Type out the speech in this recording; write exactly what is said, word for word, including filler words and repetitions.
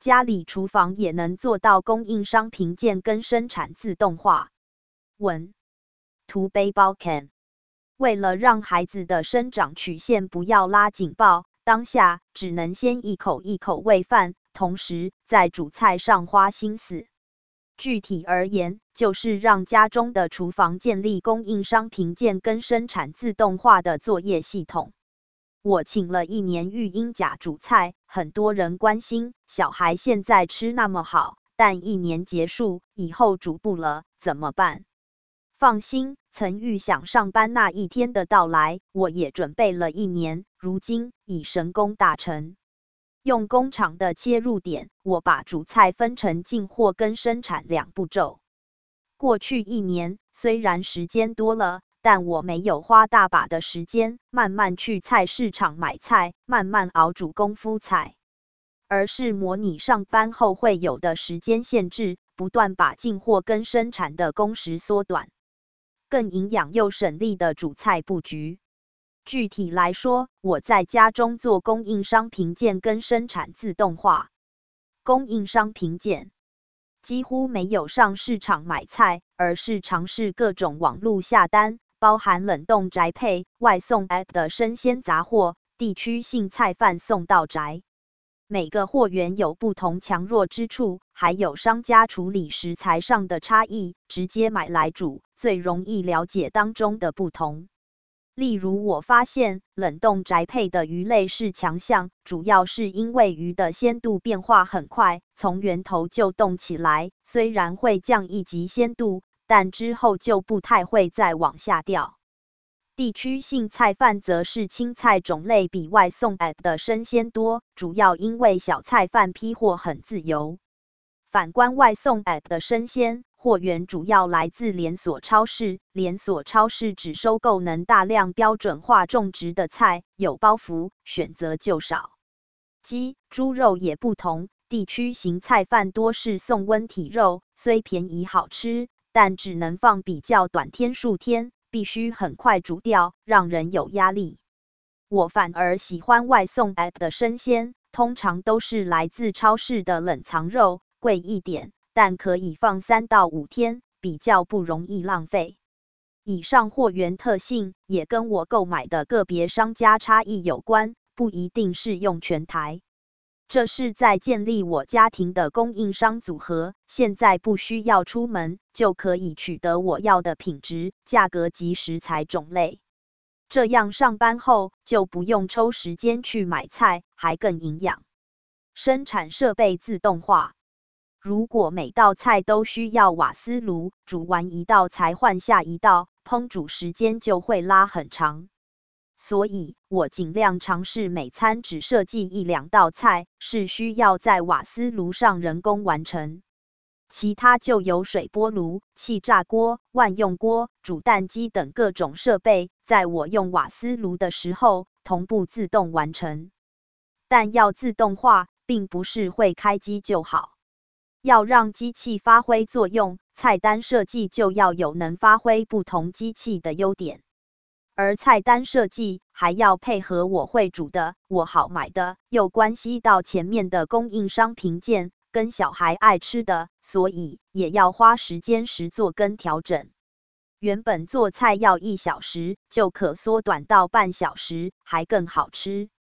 家里厨房也能做到供应商评鉴跟生产自动化。文图背包 can。为了让孩子的生长曲线不要拉警报，当下只能先一口一口喂饭，同时在煮菜上花心思。具体而言，就是让家中的厨房建立供应商评鉴跟生产自动化的作业系统。我请了一年育婴假煮菜，很多人关心小孩现在吃那么好，但一年结束以后煮不了，怎么办？放心，曾预想上班那一天的到来，我也准备了一年，如今已神功大成。用工厂的切入点，我把煮菜分成进货跟生产两步骤。过去一年，虽然时间多了，但我没有花大把的时间慢慢去菜市场买菜，慢慢熬煮功夫菜，而是模拟上班后会有的时间限制，不断把进货跟生产的工时缩短，更营养又省力的煮菜布局。具体来说，我在家中做供应商评鉴跟生产自动化。供应商评鉴几乎没有上市场买菜，而是尝试各种网络下单，包含冷冻宅配、外送 App 的生鲜杂货、地区性菜贩送到宅。每个货源有不同强弱之处，还有商家处理食材上的差异，直接买来煮，最容易了解当中的不同。例如我发现冷冻宅配的鱼类是强项，主要是因为鱼的鲜度变化很快，从源头就冻起来，虽然会降一级鲜度，但之后就不太会再往下掉。地区性菜贩则是青菜种类比外送 App 的生鲜多，主要因为小菜贩批货很自由。反观外送 App 的生鲜，货源主要来自连锁超市，连锁超市只收购能大量标准化种植的菜，有包袱，选择就少。鸡、猪肉也不同，地区型菜贩多是送温体肉，虽便宜好吃，但只能放比较短天数天，必须很快煮掉，让人有压力。我反而喜欢外送 App 的生鲜，通常都是来自超市的冷藏肉，贵一点，但可以放三到五天，比较不容易浪费。以上货源特性也跟我购买的个别商家差异有关，不一定适用全台。这是在建立我家庭的供应商组合，现在不需要出门，就可以取得我要的品质、价格及食材种类。这样上班后就不用抽时间去买菜，还更营养。生产设备自动化。如果每道菜都需要瓦斯炉，煮完一道才换下一道，烹煮时间就会拉很长。所以我尽量尝试每餐只设计一两道菜，是需要在瓦斯炉上人工完成。其他就有水波炉、气炸锅、万用锅、煮蛋机等各种设备，在我用瓦斯炉的时候，同步自动完成。但要自动化，并不是会开机就好。要让机器发挥作用，菜单设计就要有能发挥不同机器的优点。而菜单设计还要配合我会煮的、我好买的，又关系到前面的供应商评鉴跟小孩爱吃的，所以也要花时间实做跟调整。原本做菜要一小时，就可缩短到半小时，还更好吃。